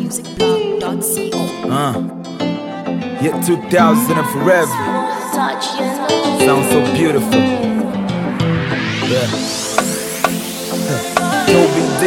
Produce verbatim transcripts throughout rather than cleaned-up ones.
music blog dot co. Uh, yeah, two thousand and forever. Sounds so beautiful. Yeah. Toby D.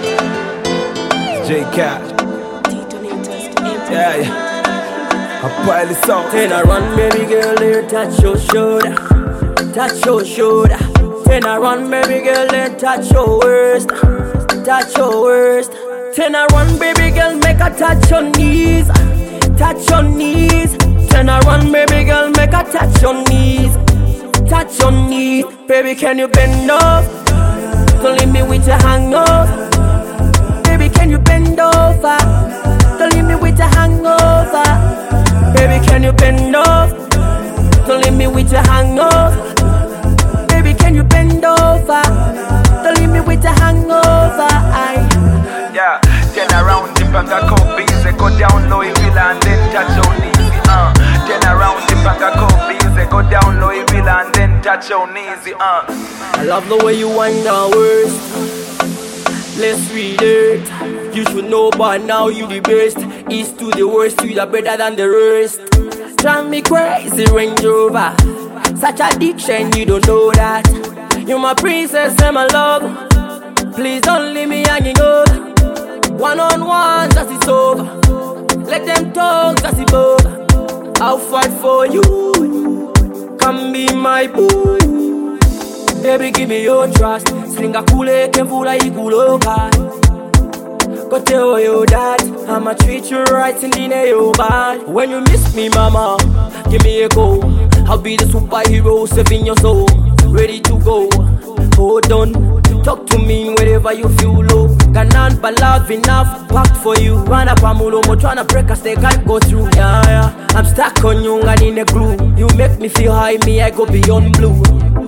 J Cat. Yeah, yeah. I probably saw. Ten a run, baby girl, there, touch your shoulder, touch your shoulder. Ten a run, baby girl, there, touch your worst, touch your worst. Ten a run, baby girl, make her touch your knees, touch your knees. Ten a run, baby girl, make her touch your knees, touch your knees. Baby, can you bend up? Don't leave me with your hangover. Baby, can you bend over? Don't leave me with your hangover. Baby, can you bend up? Don't leave me with your hangover. Baby, can you bend over? Don't leave me with your hangover. Aye. Yeah, turn around, dip and go busy. Go down low, villa and then touch your knees. Uh, turn around, dip and go busy. Go down low, villa and then touch your knees. Uh. I love the way you wind down worst. Let's read it. You should know by now you the best. East to the worst, you are better than the rest. Drive me crazy, Range Rover. Such addiction, you don't know that. You're my princess and my love. Please don't leave me hanging over. One on one, just it's over. Let them talk, just it's over. I'll fight for you. Come be my boo. Baby, give me your trust. Slinga kule kemvula ikuloka. Go tell you that I'ma treat you right in the nail bad. When you miss me, mama, give me a call. I'll be the superhero saving your soul. Ready to go, hold on. Talk to me wherever you feel low. Can't but love enough packed for you. Run up a mulomo tryna break us, they can't go through. Yeah, yeah. I'm stuck on you and in a glue. You make me feel high, me I go beyond blue.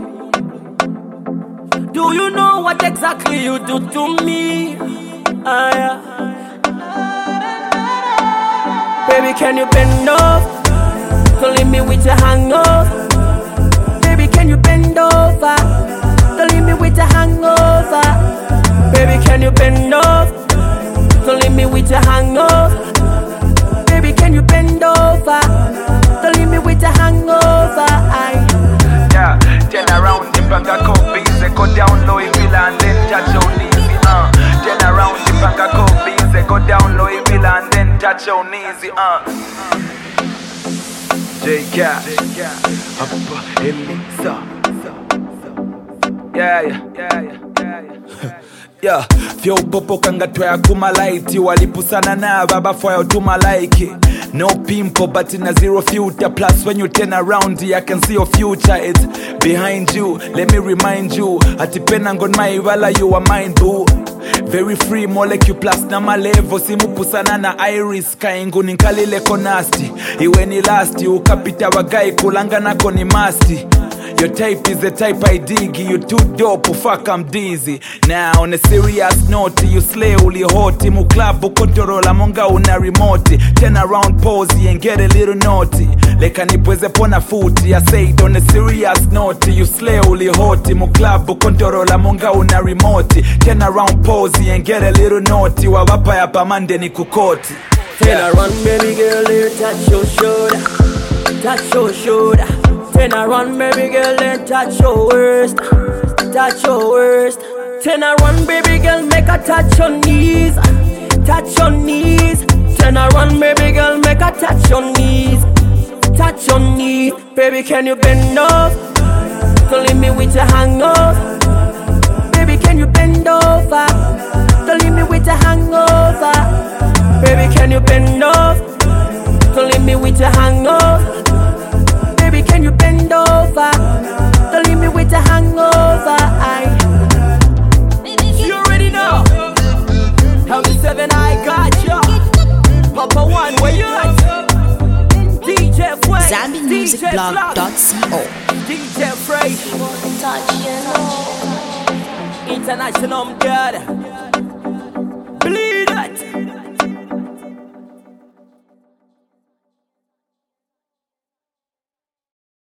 Do you know what exactly you do to me? Ah, yeah. Baby, can you bend up? Don't leave me with your hangover. Baby, can you bend over? Don't leave me with your hangover. Baby, can you bend up? Don't leave me with your hangover. Baby, can you bend over? Don't leave me with your hangover. Aye. Yeah, turn around, dip and go busy. Go down low, villa and then touch your knees. Uh, turn around, dip and go busy. Go down low, villa and then touch your knees. Uh. J Cat, up Elisa. Yeah, yeah, yeah, yeah, yeah. Yeah, fyo popo kanga twaya kumalaiti. Walipusana na baba foya utumalaiki. No pimple but in a zero filter. Plus when you turn around I can see your future. It's behind you, let me remind you. Atipena ngon maivala you are mine boo. Very free molecule plus na malevo. Simu pusana na iris. Kaingu ninkalile konasti. Iwe ni lasti, ukapita wagai kulanga nako ni masti. Your type is the type I dig. You too dope, fuck I'm dizzy. Now on a serious note, you slay uli hoti. Mu club ukotorola monga una remote. Turn around pose and get a little naughty. Leka nipweze pona footy. I say it on a serious note, you slay uli hoti. Mu club ukotorola monga una remote. Turn around pose and get a little naughty. Wawapa ya pamande ni kukoti. Turn around, baby girl, there, touch your shoulder, touch your shoulder. Turn around, baby girl, then touch your worst, touch your worst. Turn around, baby girl, make her touch your knees, touch your knees. Turn around, baby girl, make her touch your knees, touch your knees. Baby, can you bend up? Don't leave me with your hangover. Baby, can you bend over? Don't leave me with your hangover. Baby, can you bend up? Don't leave me with your hangover. Baby, can you bend over? Don't leave me with a hangover. Aye. You already know. How me seven I got ya. Papa one, where you at? D J Fresh, Zambi music blog dot co. D J Fresh, International God.